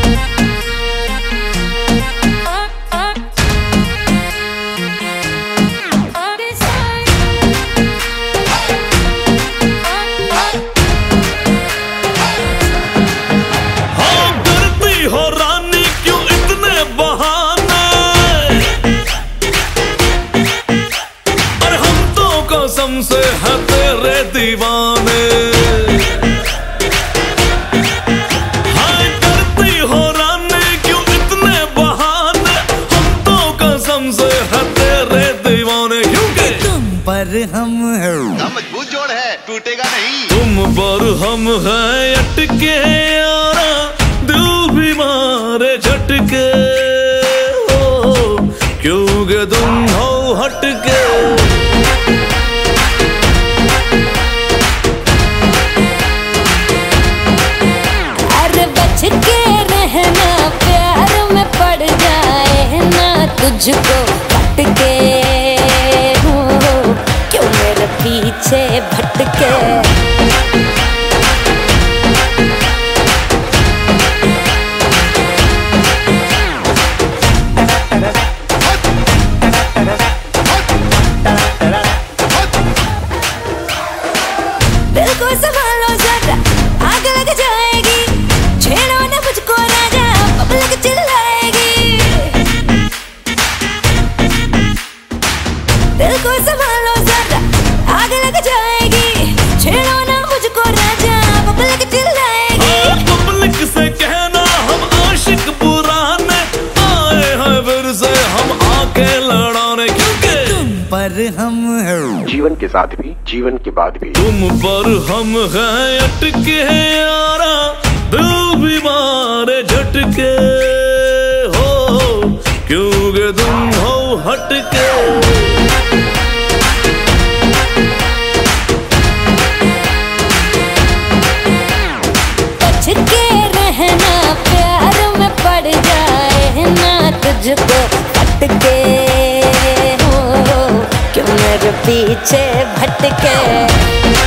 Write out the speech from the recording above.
कसम से है तेरे दीवाने, हाय करती हो रानी क्यों इतने बहाने, हम तो कसम से है तेरे दीवाने, क्योंकि तुम पर हम है मजबूत जोड़ है, टूटेगा नहीं। तुम पर हम है अटके यारा, दिल भी मारे झटके हो, क्योंकि तुम हो हटके। तुझको भटके हो, क्यों मेरे पीछे भटके। दिल को संभालो जरा, आग लग जाएगी, छेड़ो ना मुझको राजा, पब्लिक चिल्लाएगी। दिल को संभालो जरा, आग लग जाएगी, छेड़ो ना मुझको राजा, पब्लिक चिल्लाएगी। पब्लिक से कहना हम आशिक पुराने, आए हैं फिर से हम आके लड़ाने, क्योंकि तुम पर हम है जीवन के साथ भी जीवन के बाद भी। तुम पर हम हैं अटके यारा, दिल भी मारे झटके हो, क्योंकि तुम हो हटके। रहना प्यार में पड़ जाए ना तुझको भटके हो, क्यों मेरे पीछे भटके।